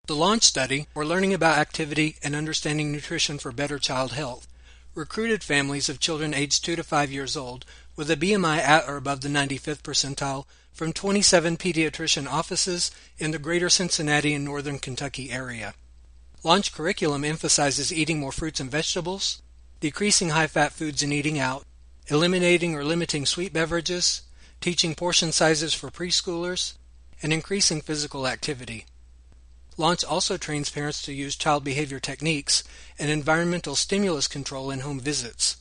The Launch Study, or Learning About Activity and Understanding Nutrition for Better Child Health, recruited families of children aged 2 to 5 years old with a BMI at or above the 95th percentile from 27 pediatrician offices in the greater Cincinnati and northern Kentucky area. Launch curriculum emphasizes eating more fruits and vegetables, decreasing high-fat foods and eating out, eliminating or limiting sweet beverages, teaching portion sizes for preschoolers, and increasing physical activity. Launch also trains parents to use child behavior techniques and environmental stimulus control in home visits.